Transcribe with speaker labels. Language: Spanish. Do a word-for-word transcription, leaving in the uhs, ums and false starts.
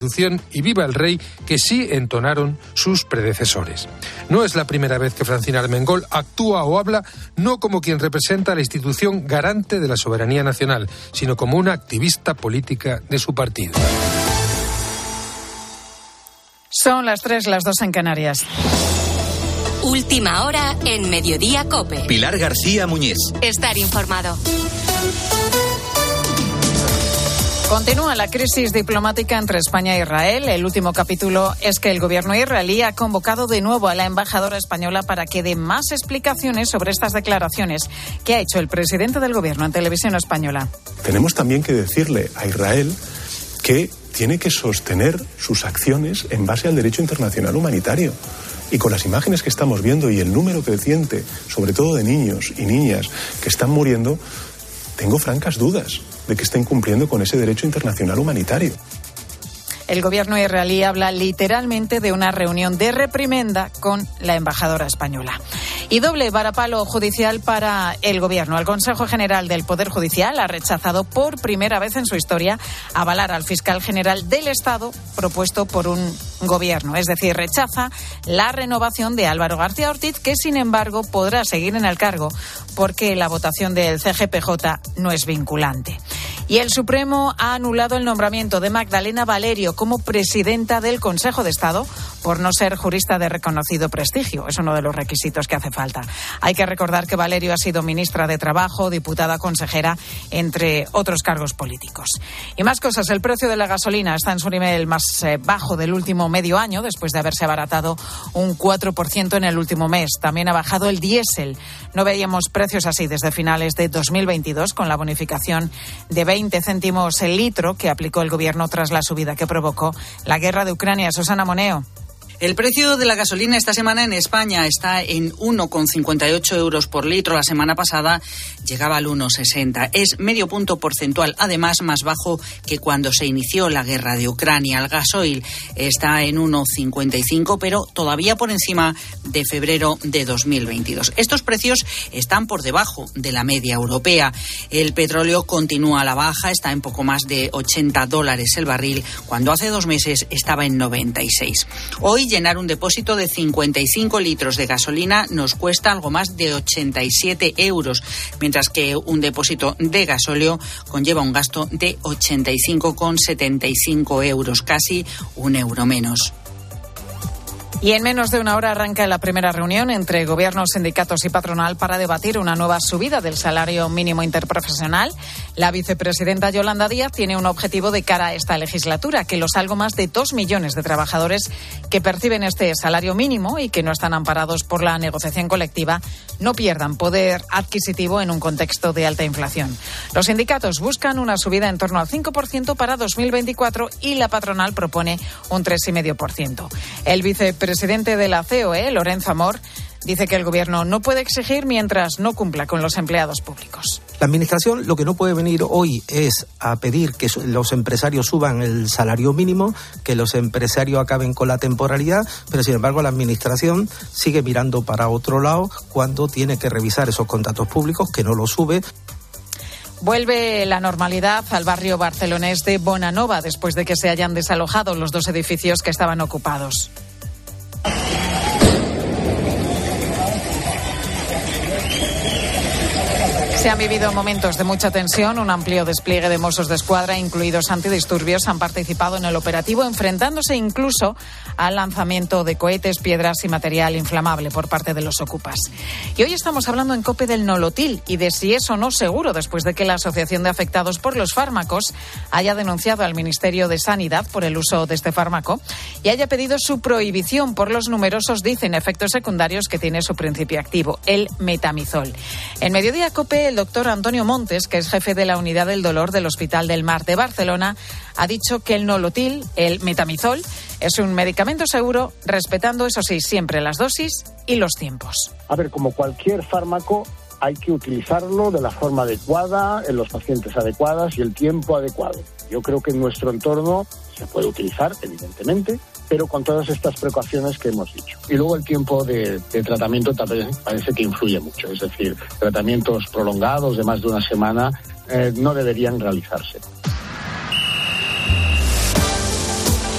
Speaker 1: y Viva el Rey que sí entonaron sus predecesores. No es la primera vez que Francina Armengol actúa o habla no como quien representa a la institución garante de la soberanía nacional, sino como una activista política de su partido.
Speaker 2: Son las tres, las dos en Canarias.
Speaker 3: Última hora en Mediodía COPE.
Speaker 4: Pilar García Muñiz.
Speaker 3: Estar informado.
Speaker 2: Continúa la crisis diplomática entre España e Israel. El último capítulo es que el gobierno israelí ha convocado de nuevo a la embajadora española para que dé más explicaciones sobre estas declaraciones que ha hecho el presidente del gobierno en televisión española.
Speaker 5: Tenemos también que decirle a Israel que tiene que sostener sus acciones en base al derecho internacional humanitario. Y con las imágenes que estamos viendo y el número creciente, sobre todo de niños y niñas que están muriendo, tengo francas dudas de que estén cumpliendo con ese derecho internacional humanitario.
Speaker 2: El gobierno israelí habla literalmente de una reunión de reprimenda con la embajadora española. Y doble varapalo judicial para el gobierno. El Consejo General del Poder Judicial ha rechazado por primera vez en su historia avalar al fiscal general del Estado propuesto por un gobierno. Es decir, rechaza la renovación de Álvaro García Ortiz, que sin embargo podrá seguir en el cargo porque la votación del C G P J no es vinculante. Y el Supremo ha anulado el nombramiento de Magdalena Valerio como presidenta del Consejo de Estado por no ser jurista de reconocido prestigio. Es uno de los requisitos que hace falta. Hay que recordar que Valerio ha sido ministra de Trabajo, diputada consejera, entre otros cargos políticos. Y más cosas. El precio de la gasolina está en su nivel más eh, bajo del último medio año, después de haberse abaratado un cuatro por ciento en el último mes. También ha bajado el diésel. No veíamos precios así desde finales de dos mil veintidós, con la bonificación de veinte céntimos el litro que aplicó el gobierno tras la subida que provocó la guerra de Ucrania. Susana Moneo.
Speaker 6: El precio de la gasolina esta semana en España está en uno coma cincuenta y ocho euros por litro. La semana pasada llegaba al uno coma sesenta. Es medio punto porcentual, además más bajo que cuando se inició la guerra de Ucrania. El gasoil está en uno coma cincuenta y cinco, pero todavía por encima de febrero de dos mil veintidós. Estos precios están por debajo de la media europea. El petróleo continúa a la baja, está en poco más de ochenta dólares el barril, cuando hace dos meses estaba en noventa y seis. Hoy llenar un depósito de cincuenta y cinco litros de gasolina nos cuesta algo más de ochenta y siete euros, mientras que un depósito de gasóleo conlleva un gasto de ochenta y cinco coma setenta y cinco euros, casi un euro menos.
Speaker 2: Y en menos de una hora arranca la primera reunión entre gobiernos, sindicatos y patronal para debatir una nueva subida del salario mínimo interprofesional. La vicepresidenta Yolanda Díaz tiene un objetivo de cara a esta legislatura, que los algo más de dos millones de trabajadores que perciben este salario mínimo y que no están amparados por la negociación colectiva no pierdan poder adquisitivo en un contexto de alta inflación. Los sindicatos buscan una subida en torno al cinco por ciento para dos mil veinticuatro y la patronal propone un tres coma cinco por ciento. El vicepresidente El presidente de la C O E, Lorenzo Amor, dice que el gobierno no puede exigir mientras no cumpla con los empleados públicos.
Speaker 7: La administración lo que no puede venir hoy es a pedir que los empresarios suban el salario mínimo, que los empresarios acaben con la temporalidad, pero sin embargo la administración sigue mirando para otro lado cuando tiene que revisar esos contratos públicos, que no los sube.
Speaker 2: Vuelve la normalidad al barrio barcelonés de Bonanova después de que se hayan desalojado los dos edificios que estaban ocupados. Se han vivido momentos de mucha tensión. Un amplio despliegue de Mossos d'Esquadra, incluidos antidisturbios, han participado en el operativo, enfrentándose incluso al lanzamiento de cohetes, piedras y material inflamable por parte de los ocupas. Y hoy estamos hablando en COPE del Nolotil y de si es o no seguro, después de que la Asociación de Afectados por los Fármacos haya denunciado al Ministerio de Sanidad por el uso de este fármaco y haya pedido su prohibición por los numerosos, dicen, efectos secundarios que tiene su principio activo, el metamizol. En Mediodía COPE, el doctor Antonio Montes, que es jefe de la Unidad del Dolor del Hospital del Mar de Barcelona, ha dicho que el Nolotil, el metamizol, es un medicamento seguro, respetando, eso sí, siempre las dosis y los tiempos.
Speaker 8: A ver, como cualquier fármaco, hay que utilizarlo de la forma adecuada, en los pacientes adecuadas y el tiempo adecuado. Yo creo que en nuestro entorno se puede utilizar, evidentemente, pero con todas estas precauciones que hemos dicho. Y luego el tiempo de, de tratamiento también parece que influye mucho, es decir, tratamientos prolongados de más de una semana eh, no deberían realizarse.